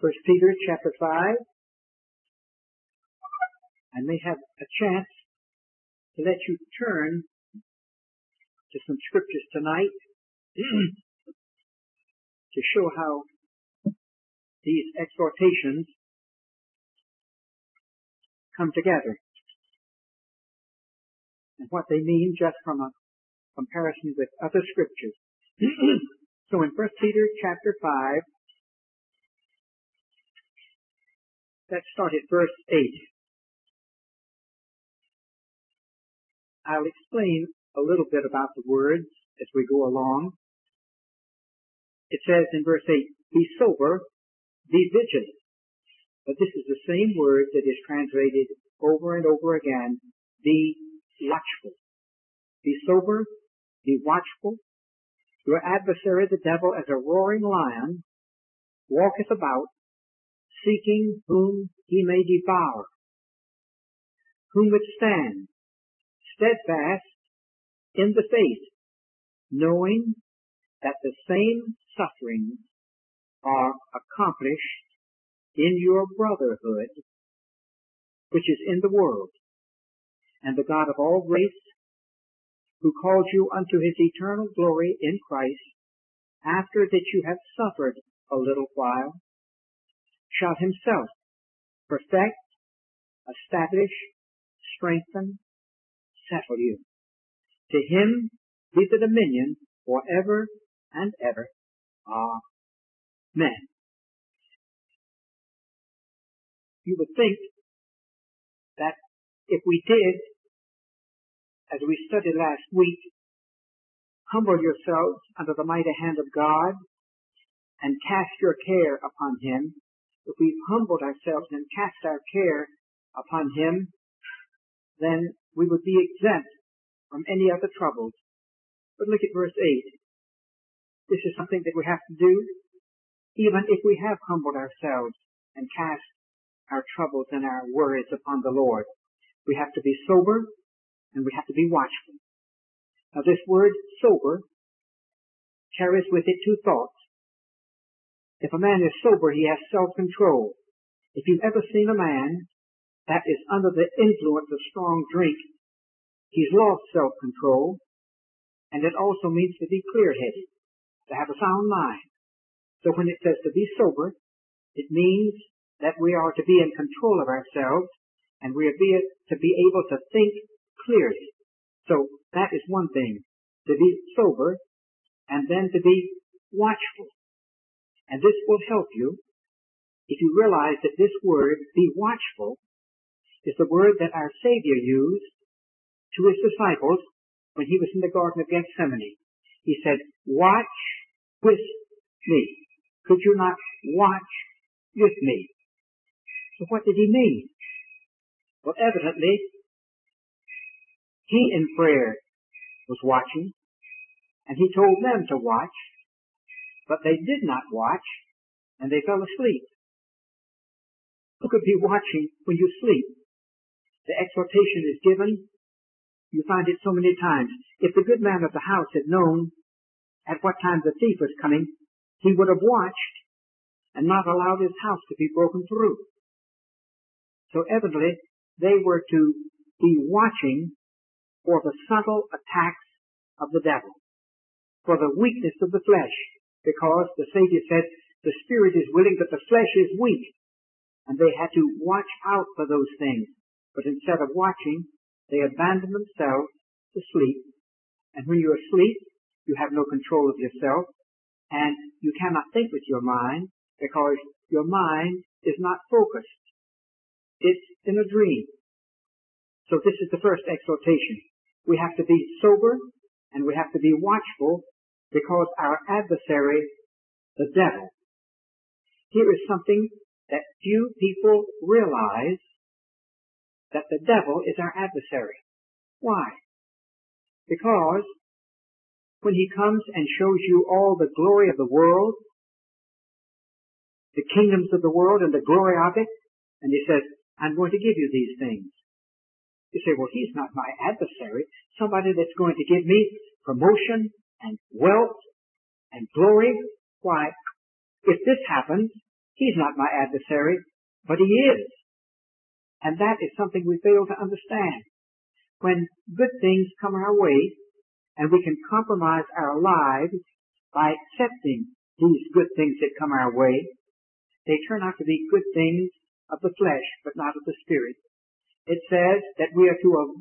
First Peter chapter 5. I may have a chance to let you turn to some scriptures tonight to show how these exhortations come together and what they mean just from a comparison with other scriptures. So in 1 Peter chapter 5, let's start at verse 8. I'll explain a little bit about the words as we go along. It says in verse 8, be sober, be vigilant. But this is the same word that is translated over and over again, be watchful. Be sober, be watchful. Your adversary, the devil, as a roaring lion, walketh about, seeking whom he may devour, whom withstand, steadfast in the faith, knowing that the same sufferings are accomplished in your brotherhood, which is in the world. And the God of all grace, who called you unto his eternal glory in Christ, after that you have suffered a little while, shall himself perfect, establish, strengthen, settle you. To him be the dominion forever and ever. Amen. You would think that if we did, as we studied last week, humble yourselves under the mighty hand of God and cast your care upon him, if we've humbled ourselves and cast our care upon him, then we would be exempt from any other troubles. But look at verse 8. This is something that we have to do, even if we have humbled ourselves and cast our troubles and our worries upon the Lord. We have to be sober and we have to be watchful. Now this word sober carries with it two thoughts. If a man is sober, he has self-control. If you've ever seen a man that is under the influence of strong drink, he's lost self-control, and it also means to be clear-headed, to have a sound mind. So when it says to be sober, it means that we are to be in control of ourselves, and we are to be able to think clearly. So that is one thing, to be sober, and then to be watchful. And this will help you if you realize that this word, be watchful, is the word that our Savior used to his disciples when he was in the Garden of Gethsemane. He said, watch with me. Could you not watch with me? So what did he mean? Well, evidently, he in prayer was watching, and he told them to watch, but they did not watch, and they fell asleep. Who could be watching when you sleep? The exhortation is given. You find it so many times. If the good man of the house had known at what time the thief was coming, he would have watched and not allowed his house to be broken through. So evidently, they were to be watching for the subtle attacks of the devil, for the weakness of the flesh, because the Savior said, the spirit is willing, but the flesh is weak. And they had to watch out for those things. But instead of watching, they abandoned themselves to sleep. And when you're asleep, you have no control of yourself, and you cannot think with your mind, because your mind is not focused. It's in a dream. So this is the first exhortation. We have to be sober, and we have to be watchful, because our adversary, the devil. Here is something that few people realize, that the devil is our adversary. Why? Because when he comes and shows you all the glory of the world, the kingdoms of the world and the glory of it, and he says, I'm going to give you these things. You say, well, he's not my adversary. Somebody that's going to give me promotion and wealth and glory. Why, if this happens, He's not my adversary, but he is. And that is something we fail to understand. When good things come our way, and we can compromise our lives by accepting these good things that come our way, they turn out to be good things of the flesh, but not of the spirit. It says that we are to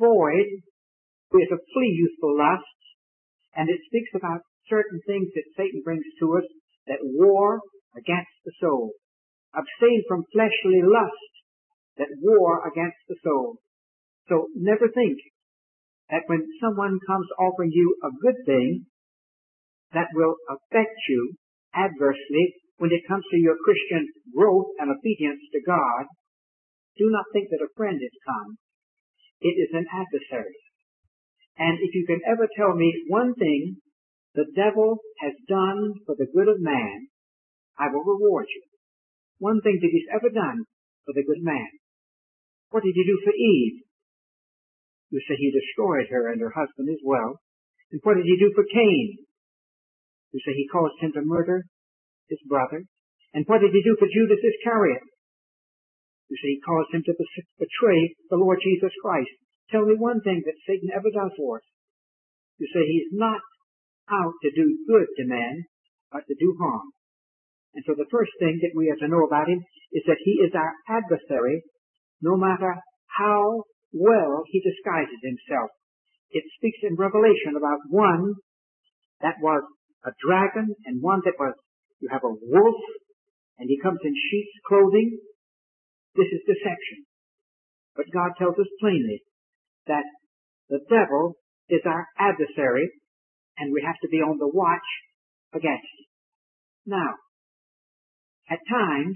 flee youthful lusts, and it speaks about certain things that Satan brings to us that war against the soul. Abstain from fleshly lust that war against the soul. So never think that when someone comes offering you a good thing that will affect you adversely when it comes to your Christian growth and obedience to God, do not think that a friend has come. It is an adversary. And if you can ever tell me one thing the devil has done for the good of man, I will reward you. One thing that he's ever done for the good man. What did he do for Eve? You say he destroyed her and her husband as well. And what did he do for Cain? You say he caused him to murder his brother. And what did he do for Judas Iscariot? You say he caused him to betray the Lord Jesus Christ. Tell me one thing that Satan ever does for us. You say he's not out to do good to men, but to do harm. And so the first thing that we have to know about him is that he is our adversary, no matter how well he disguises himself. It speaks in Revelation about one that was a dragon and one that was, you have a wolf, and he comes in sheep's clothing. This is deception. But God tells us plainly that the devil is our adversary, and we have to be on the watch against him. Now, at times,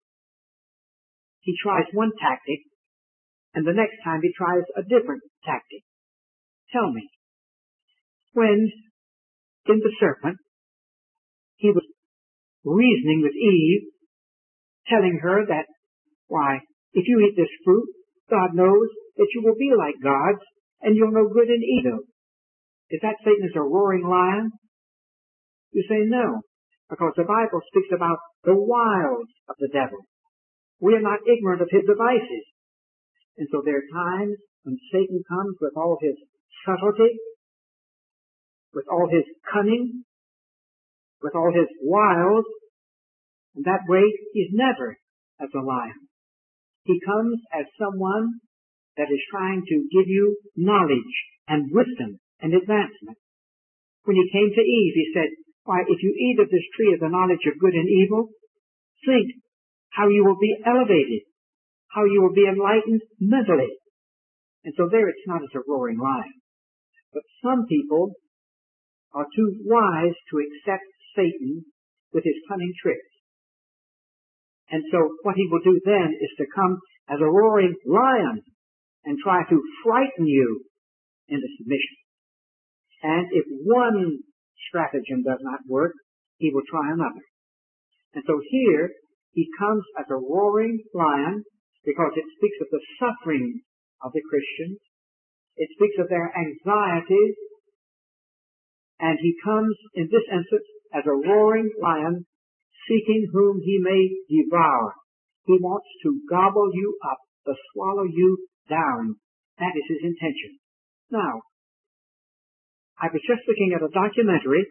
he tries one tactic, and the next time he tries a different tactic. Tell me, when in the serpent, he was reasoning with Eve, telling her that, why, if you eat this fruit, God knows that you will be like gods, and you'll know good and evil. Is that Satan as a roaring lion? You say no, because the Bible speaks about the wiles of the devil. We are not ignorant of his devices. And so there are times when Satan comes with all his subtlety, with all his cunning, with all his wiles, and that way he's never as a lion. He comes as someone that is trying to give you knowledge and wisdom and advancement. When he came to Eve, he said, why, if you eat of this tree of the knowledge of good and evil, think how you will be elevated, how you will be enlightened mentally. And so there it's not as a roaring lion. But some people are too wise to accept Satan with his cunning tricks. And so what he will do then is to come as a roaring lion and try to frighten you into submission. And if one stratagem does not work, he will try another. And so here he comes as a roaring lion because it speaks of the suffering of the Christians. It speaks of their anxieties. And he comes in this instance as a roaring lion seeking whom he may devour. He wants to gobble you up, to swallow you down. That is his intention. Now, I was just looking at a documentary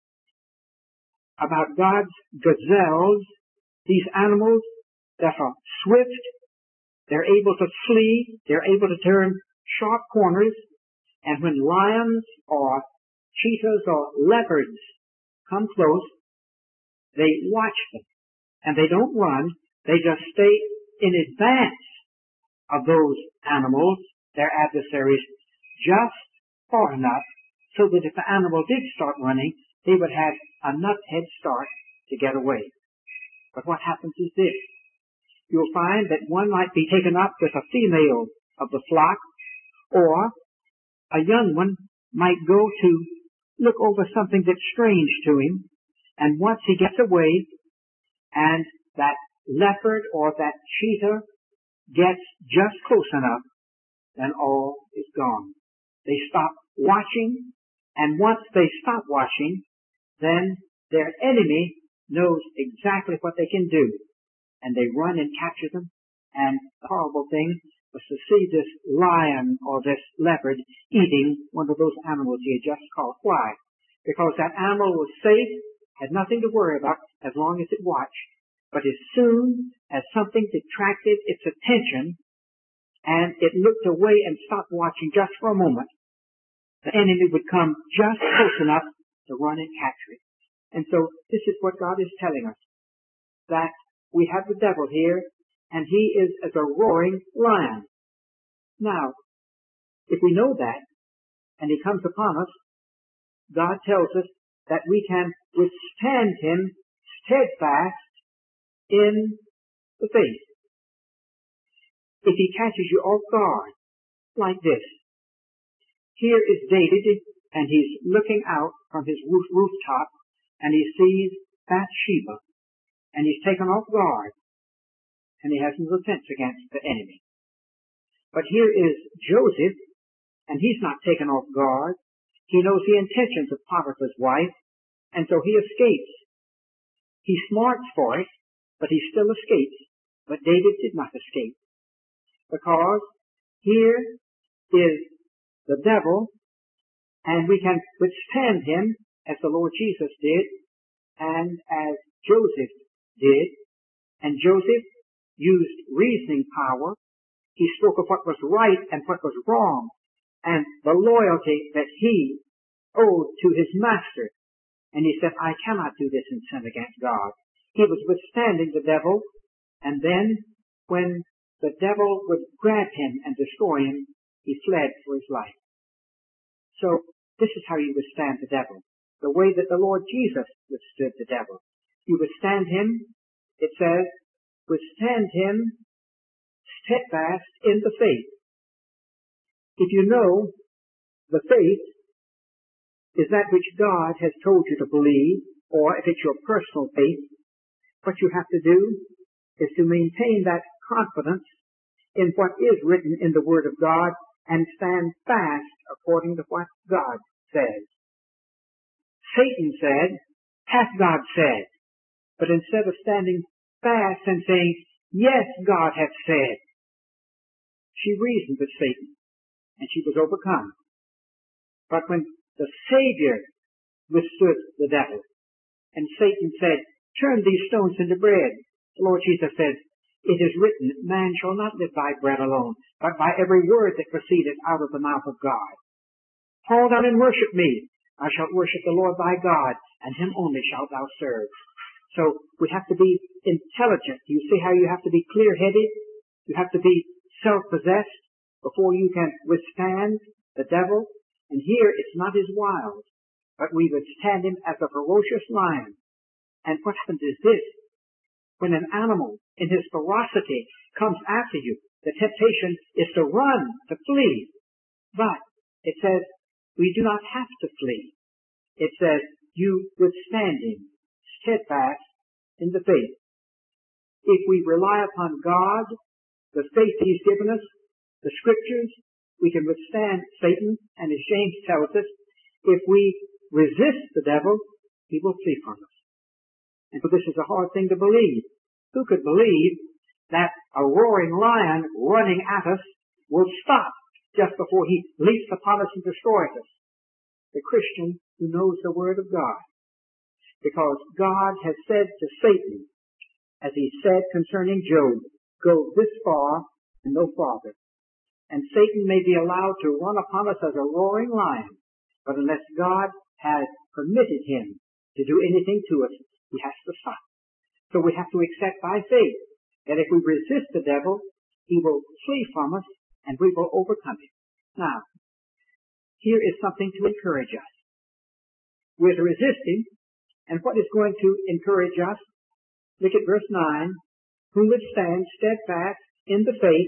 about God's gazelles, these animals that are swift, they're able to flee, they're able to turn sharp corners, and when lions or cheetahs or leopards come close, they watch them, and they don't run, they just stay in advance of those animals, their adversaries, just far enough so that if the animal did start running, they would have enough head start to get away. But what happens is this. You'll find that one might be taken up with a female of the flock, or a young one might go to look over something that's strange to him, and once he gets away, and that leopard or that cheetah gets just close enough, then all is gone. They stop watching, and once they stop watching, then their enemy knows exactly what they can do. and they run and capture them. And the horrible thing was to see this lion or this leopard eating one of those animals he had just caught. Why? Because that animal was safe, had nothing to worry about as long as it watched. But as soon as something detracted its attention and it looked away and stopped watching just for a moment, the enemy would come just close enough to run and capture it. And so this is what God is telling us, that we have the devil here, and he is as a roaring lion. Now, if we know that, and he comes upon us, God tells us that we can withstand him steadfast in the faith. If he catches you off guard, like this. Here is David, and he's looking out from his rooftop, and he sees Bathsheba, and he's taken off guard, and he has no defense against the enemy. But here is Joseph, and he's not taken off guard. He knows the intentions of Potiphar's wife, and so he escapes. He smarts for it, but he still escapes. But David did not escape, because here is the devil, and we can withstand him as the Lord Jesus did, and as Joseph did. And Joseph used reasoning power. He spoke of what was right and what was wrong, and the loyalty that he owed to his master. And he said, I cannot do this and sin against God. He was withstanding the devil, and then when the devil would grab him and destroy him, he fled for his life. So this is how you withstand the devil, the way that the Lord Jesus withstood the devil. You withstand him, it says, withstand him steadfast in the faith. If you know the faith is that which God has told you to believe, or if it's your personal faith, what you have to do is to maintain that confidence in what is written in the Word of God and stand fast according to what God says. Satan said, hath God said? But instead of standing fast and saying, yes, God hath said, she reasoned with Satan, and she was overcome. But when the Savior withstood the devil, and Satan said, turn these stones into bread, the Lord Jesus said, it is written, man shall not live by bread alone, but by every word that proceedeth out of the mouth of God. Fall down and worship me. Thou shalt worship the Lord thy God, and him only shalt thou serve. So we have to be intelligent. You see how you have to be clear-headed? You have to be self-possessed before you can withstand the devil. And here it's not his wiles, but we withstand him as a ferocious lion. And what happens is this. When an animal in his ferocity comes after you, the temptation is to run, to flee. But it says we do not have to flee. It says you withstand him steadfast in the faith. If we rely upon God, the faith he's given us, the scriptures, we can withstand Satan, and as James tells us, if we resist the devil, he will flee from us. And so this is a hard thing to believe. Who could believe that a roaring lion running at us will stop just before he leaps upon us and destroys us? The Christian who knows the Word of God. Because God has said to Satan, as he said concerning Job, go this far and no farther. And Satan may be allowed to run upon us as a roaring lion, but unless God has permitted him to do anything to us, he has to stop. So we have to accept by faith that if we resist the devil, he will flee from us and we will overcome him. Now, here is something to encourage us. We're to resist him, and what is going to encourage us? Look at verse 9. Who would stand steadfast in the faith,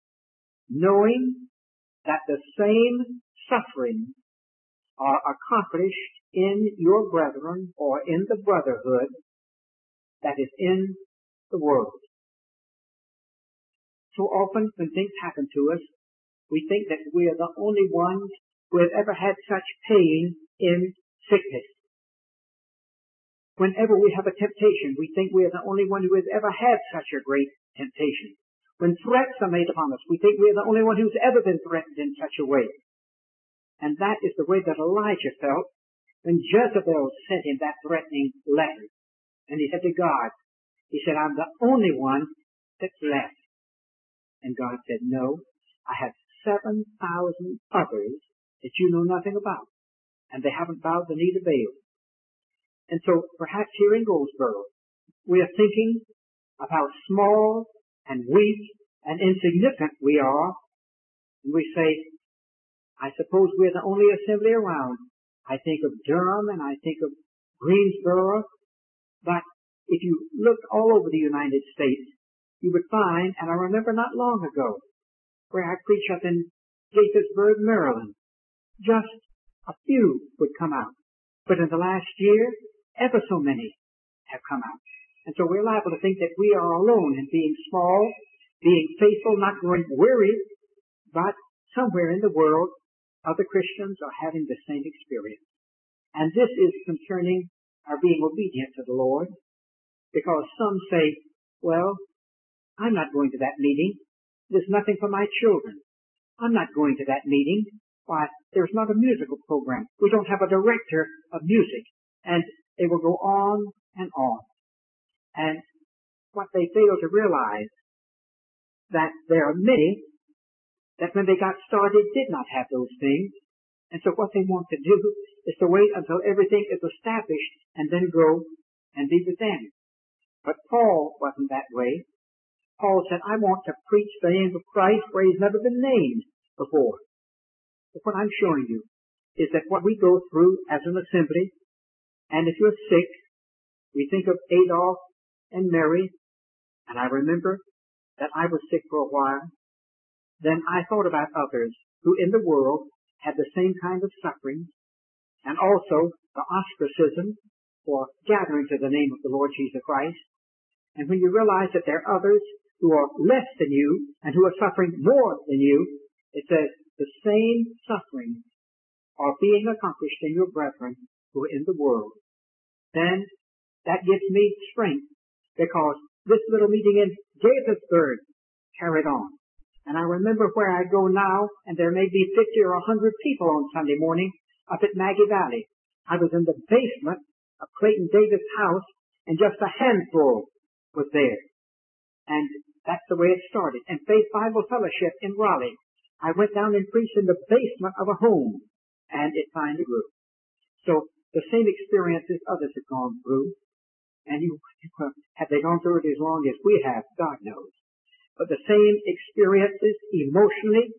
knowing that the same suffering are accomplished in your brethren, or in the brotherhood that is in the world. So often when things happen to us, we think that we are the only ones who have ever had such pain in sickness. Whenever we have a temptation, we think we are the only one who has ever had such a great temptation. When threats are made upon us, we think we are the only one who's ever been threatened in such a way. And that is the way that Elijah felt when Jezebel sent him that threatening letter. And he said to God, he said, I'm the only one that's left. And God said, no, I have 7,000 others that you know nothing about. And they haven't bowed the knee to Baal. And so perhaps here in Goldsboro, we are thinking of how small and weak and insignificant we are. And we say, I suppose we're the only assembly around. I think of Durham and I think of Greensboro. But if you looked all over the United States, you would find, and I remember not long ago, where I preached up in Gaithersburg, Maryland, just a few would come out. But in the last year, ever so many have come out. And so we're liable to think that we are alone in being small, being faithful, not growing weary, but somewhere in the world, other Christians are having the same experience. And this is concerning our being obedient to the Lord, because some say, well, I'm not going to that meeting. There's nothing for my children. I'm not going to that meeting. Why, there's not a musical program. We don't have a director of music. And they will go on and on. And what they fail to realize, that there are many that when they got started did not have those things. And so what they want to do is to wait until everything is established and then go and be with them. But Paul wasn't that way. Paul said, I want to preach the name of Christ where he's never been named before. But what I'm showing you is that what we go through as an assembly, and if you're sick, we think of Adolf and Mary, and I remember that I was sick for a while. Then I thought about others who in the world had the same kind of suffering, and also the ostracism for gathering to the name of the Lord Jesus Christ. And when you realize that there are others who are less than you and who are suffering more than you, it says the same sufferings are being accomplished in your brethren who are in the world. Then that gives me strength, because this little meeting in Gaithersburg carried on. And I remember where I go now, and there may be 50 or 100 people on Sunday morning up at Maggie Valley. I was in the basement of Clayton Davis' house, and just a handful was there. And that's the way it started. And Faith Bible Fellowship in Raleigh, I went down and preached in the basement of a home, and it finally grew. So the same experiences others have gone through, and have they gone through it as long as we have, God knows. But the same experiences emotionally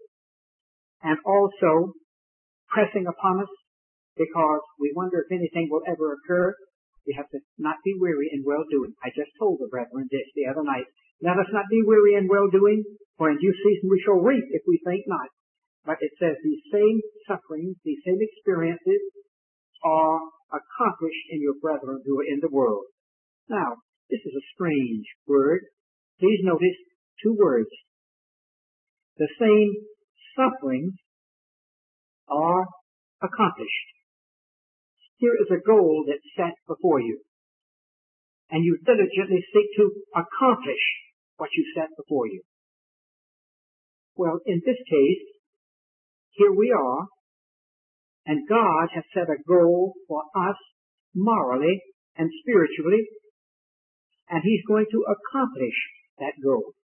and also pressing upon us, because we wonder if anything will ever occur. We have to not be weary in well-doing. I just told the brethren this the other night. Let us not be weary in well-doing, for in due season we shall reap if we faint not. But it says these same sufferings, these same experiences are accomplished in your brethren who are in the world. Now, this is a strange word. Please notice two words. The same sufferings are accomplished. Here is a goal that's set before you, and you diligently seek to accomplish what you set before you. Well, in this case, here we are, and God has set a goal for us morally and spiritually, and He's going to accomplish that goal.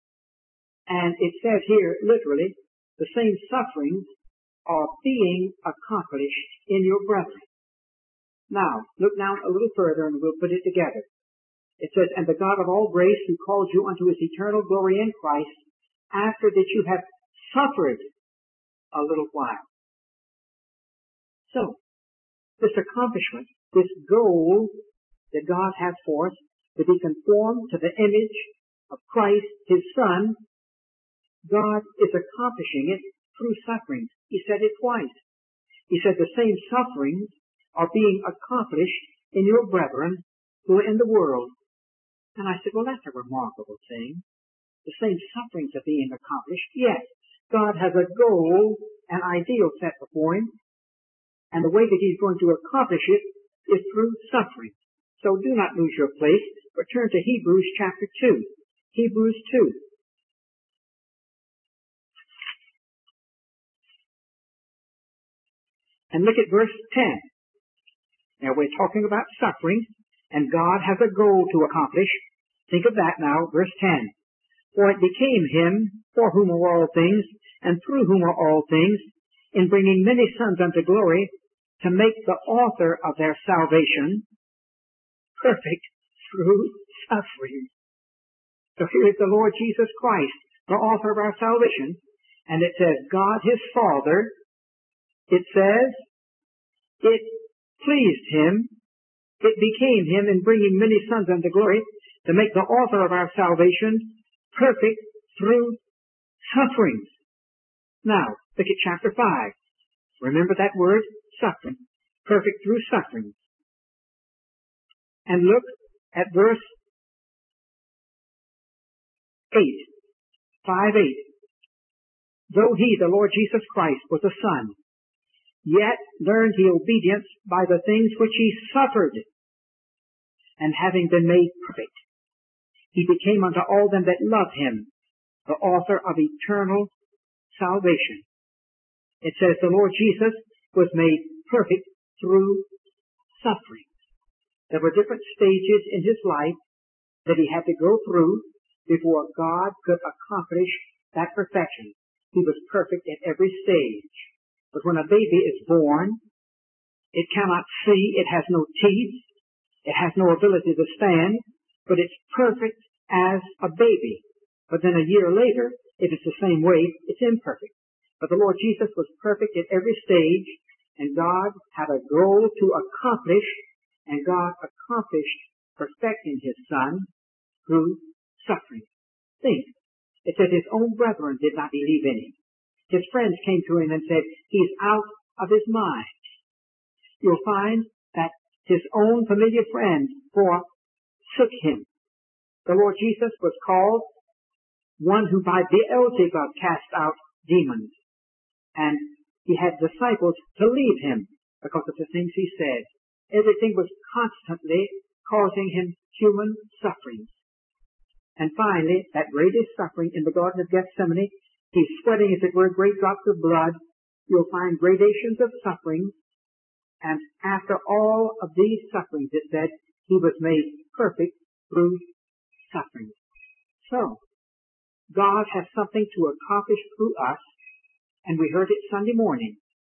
And it says here, literally, the same sufferings are being accomplished in your brethren. Now, look down a little further and we'll put it together. It says, and the God of all grace who called you unto His eternal glory in Christ, after that you have suffered a little while. So, this accomplishment, this goal that God has for us, to be conformed to the image of Christ, His Son, God is accomplishing it through sufferings. He said it twice. He said the same sufferings are being accomplished in your brethren who are in the world. And I said, well, that's a remarkable thing. The same sufferings are being accomplished. Yes, God has a goal, an ideal set before Him, and the way that He's going to accomplish it is through suffering. So do not lose your place, but turn to Hebrews chapter 2. Hebrews 2. And look at verse 10. Now we're talking about suffering, and God has a goal to accomplish. Think of that now, verse 10. For it became him, for whom are all things, and through whom are all things, in bringing many sons unto glory, to make the author of their salvation perfect through suffering. So here is the Lord Jesus Christ, the author of our salvation, and it says, God his Father, it says, it pleased him, it became him in bringing many sons unto glory, to make the author of our salvation perfect through sufferings. Now, look at chapter 5. Remember that word, suffering. Perfect through suffering. And look at verse 8. 5:8. Though he, the Lord Jesus Christ, was a son, yet learned he obedience by the things which he suffered. And having been made perfect, he became unto all them that love him the author of eternal salvation. It says the Lord Jesus was made perfect through suffering. There were different stages in his life that he had to go through before God could accomplish that perfection. He was perfect at every stage. But when a baby is born, it cannot see, it has no teeth, it has no ability to stand, but it's perfect as a baby. But then a year later, if it's the same way, it's imperfect. But the Lord Jesus was perfect at every stage, and God had a goal to accomplish, and God accomplished perfecting his Son through suffering. Think, it said his own brethren did not believe in him. His friends came to him and said, he's out of his mind. You'll find that his own familiar friends forsook him. The Lord Jesus was called one who by Beelzebub cast out demons. And he had disciples to leave him because of the things he said. Everything was constantly causing him human sufferings. And finally, that greatest suffering in the Garden of Gethsemane, he's sweating, as it were, great drops of blood. You'll find gradations of suffering. And after all of these sufferings, it said, he was made perfect through suffering. So, God has something to accomplish through us, and we heard it Sunday morning.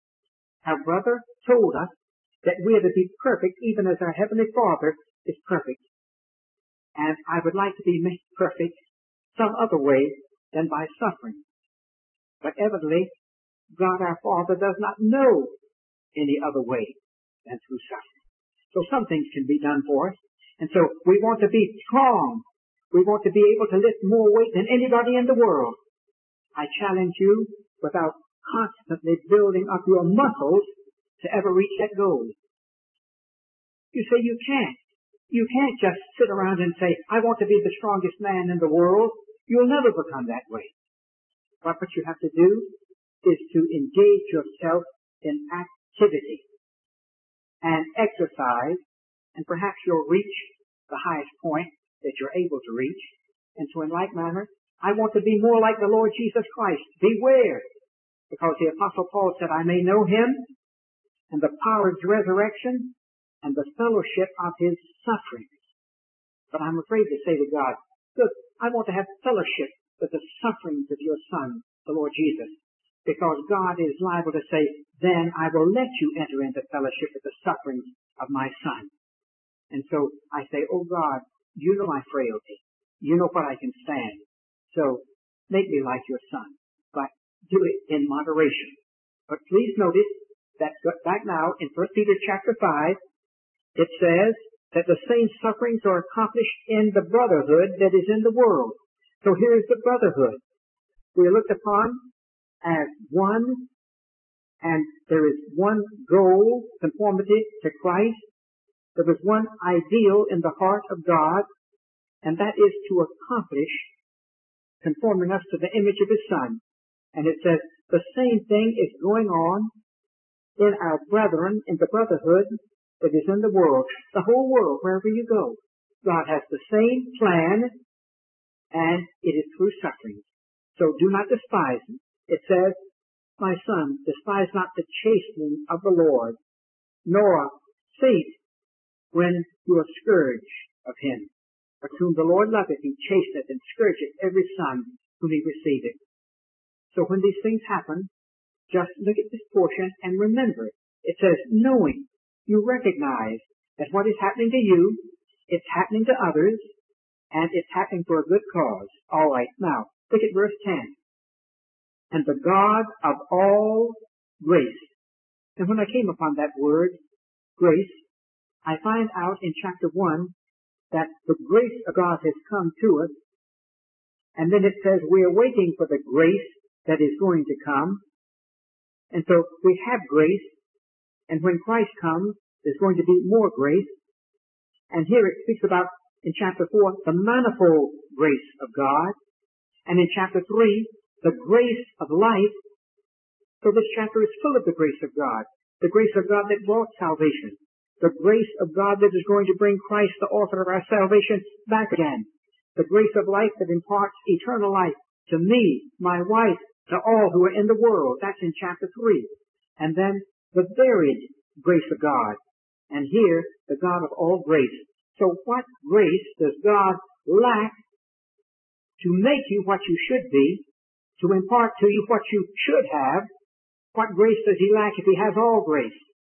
Our brother told us that we are to be perfect even as our Heavenly Father is perfect. And I would like to be made perfect some other way than by suffering. But evidently, God our Father does not know any other way than through suffering. So some things can be done for us. And so we want to be strong. We want to be able to lift more weight than anybody in the world. I challenge you, without constantly building up your muscles, to ever reach that goal. You say you can't. You can't just sit around and say, I want to be the strongest man in the world. You'll never become that way. But what you have to do is to engage yourself in activity and exercise, and perhaps you'll reach the highest point that you're able to reach. And so in like manner, I want to be more like the Lord Jesus Christ. Beware, because the Apostle Paul said, I may know him and the power of his resurrection and the fellowship of his sufferings. But I'm afraid to say to God, look, I want to have fellowship with the sufferings of your Son, the Lord Jesus, because God is liable to say, then I will let you enter into fellowship with the sufferings of my Son. And so I say, oh God, you know my frailty. You know what I can stand. So make me like your Son, but do it in moderation. But please notice that back now in 1 Peter chapter 5, it says that the same sufferings are accomplished in the brotherhood that is in the world. So here is the brotherhood. We are looked upon as one, and there is one goal, conformity to Christ. There is one ideal in the heart of God, and that is to accomplish conforming us to the image of his Son. And it says the same thing is going on in our brethren, in the brotherhood that is in the world, the whole world, wherever you go. God has the same plan, and it is through suffering. So do not despise them. It says, my son, despise not the chastening of the Lord, nor think when you are scourged of him. But whom the Lord loveth, he chasteneth and scourgeth every son whom he receiveth. So when these things happen, just look at this portion and remember it. It says, knowing, you recognize that what is happening to you, it's happening to others, and it's happening for a good cause. All right, now, look at verse 10. And the God of all grace. And when I came upon that word, grace, I find out in chapter 1 that the grace of God has come to us, and then it says we are waiting for the grace that is going to come. And so we have grace, and when Christ comes, there's going to be more grace. And here it speaks about, in chapter 4, the manifold grace of God. And in chapter 3, the grace of life. So this chapter is full of the grace of God. The grace of God that brought salvation. The grace of God that is going to bring Christ, the author of our salvation, back again. The grace of life that imparts eternal life to me, my wife, to all who are in the world. That's in chapter 3. And then the varied grace of God. And here, the God of all grace. So what grace does God lack to make you what you should be, to impart to you what you should have? What grace does he lack if he has all grace?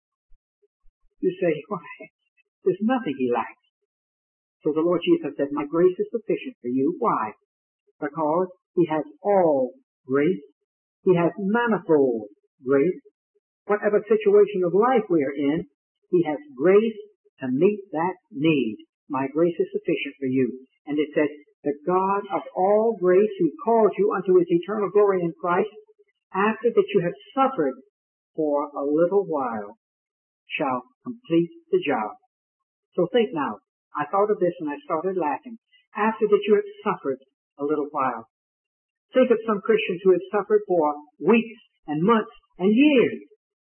You say, why, there's nothing he lacks. So the Lord Jesus said, my grace is sufficient for you. Why? Because he has all grace. He has manifold grace. Whatever situation of life we are in, he has grace to meet that need. My grace is sufficient for you. And it says, the God of all grace who calls you unto his eternal glory in Christ, after that you have suffered for a little while, shall complete the job. So think now. I thought of this and I started laughing. After that you have suffered a little while. Think of some Christians who have suffered for weeks and months and years.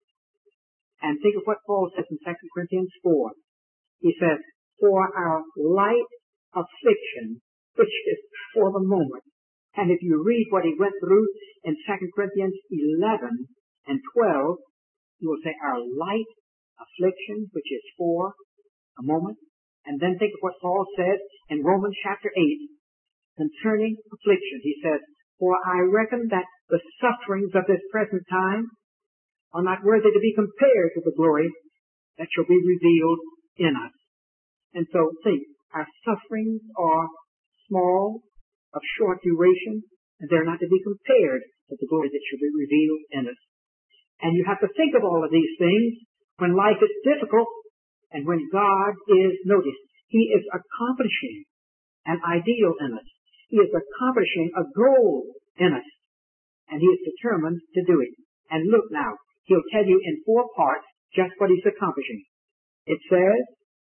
And think of what Paul says in 2 Corinthians 4. He says, for our light affliction, which is for the moment. And if you read what he went through in 2 Corinthians 11 and 12, you will say our light affliction, which is for a moment. And then think of what Paul says in Romans chapter 8 concerning affliction. He says, for I reckon that the sufferings of this present time are not worthy to be compared to the glory that shall be revealed in us. And so think, our sufferings are small, of short duration, and they're not to be compared to the glory that shall be revealed in us. And you have to think of all of these things when life is difficult and when God is, notice, he is accomplishing an ideal in us. He is accomplishing a goal in us. And he is determined to do it. And look now, he'll tell you in 4 parts just what he's accomplishing. It says,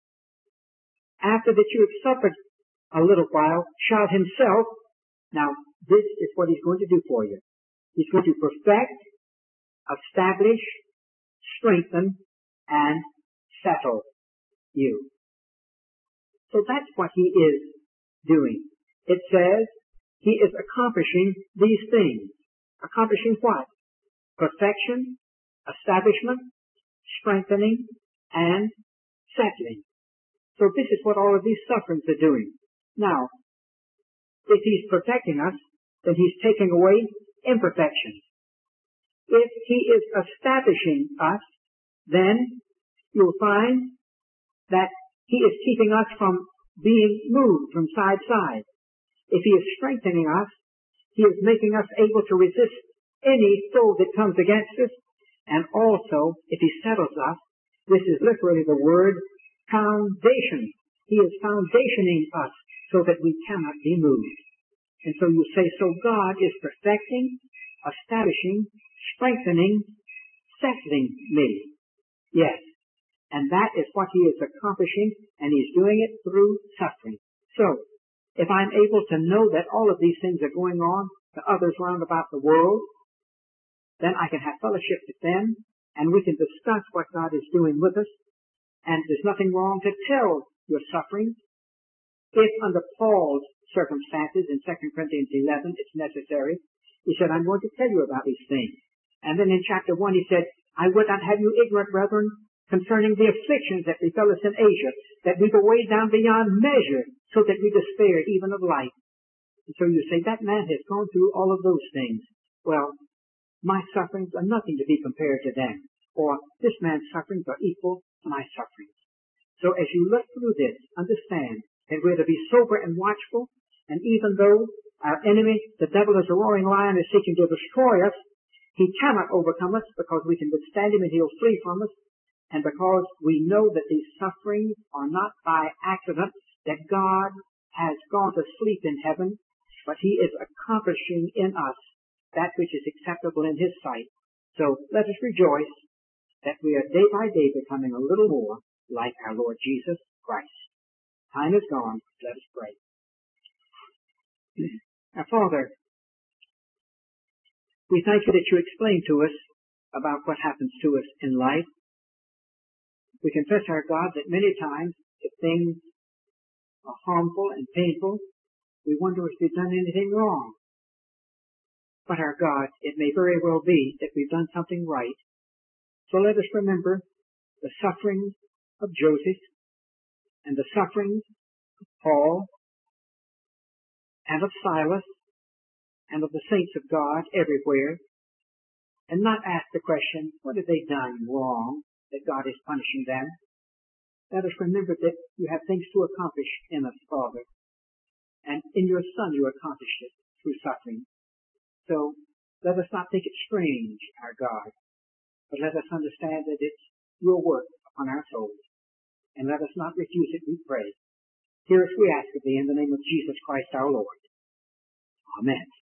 after that you have suffered a little while, shall himself, now this is what he's going to do for you. He's going to perfect, establish, strengthen, and settle you. So that's what he is doing. It says he is accomplishing these things. Accomplishing what? Perfection, establishment, strengthening, and settling. So this is what all of these sufferings are doing. Now, if he's perfecting us, then he's taking away imperfections. If he is establishing us, then you'll find that he is keeping us from being moved from side to side. If he is strengthening us, he is making us able to resist any foe that comes against us. And also, if he settles us, this is literally the word foundation. He is foundationing us so that we cannot be moved. And so you say, so God is perfecting, establishing, strengthening, settling me. Yes. And that is what he is accomplishing, and he's doing it through suffering. So, if I'm able to know that all of these things are going on to others round about the world, then I can have fellowship with them, and we can discuss what God is doing with us, And there's nothing wrong to tell your suffering. If under Paul's circumstances in 2 Corinthians 11 it's necessary, he said, I'm going to tell you about these things. And then in chapter 1 he said, I would not have you ignorant, brethren, concerning the afflictions that befell us in Asia, that we go way down beyond measure, so that we despair even of life. And so you say, that man has gone through all of those things. Well, my sufferings are nothing to be compared to them. Or this man's sufferings are equal to my sufferings. So as you look through this, understand that we're to be sober and watchful, and even though our enemy, the devil, as a roaring lion, is seeking to destroy us, he cannot overcome us because we can withstand him and he'll flee from us, and because we know that these sufferings are not by accident, that God has gone to sleep in heaven, but he is accomplishing in us that which is acceptable in his sight. So let us rejoice that we are day by day becoming a little more like our Lord Jesus Christ. Time is gone. Let us pray. Now, Father, we thank you that you explain to us about what happens to us in life. We confess, our God, that many times if things are harmful and painful, we wonder if we've done anything wrong. But our God, it may very well be that we've done something right. So let us remember the sufferings of Joseph and the sufferings of Paul and of Silas and of the saints of God everywhere, and not ask the question, what have they done wrong that God is punishing them? Let us remember that you have things to accomplish in us, Father, and in your Son you accomplished it through suffering. So let us not think it strange, our God, but let us understand that it's your work upon our souls, and let us not refuse it, we pray. Hear us, we ask of thee, in the name of Jesus Christ our Lord. Amen.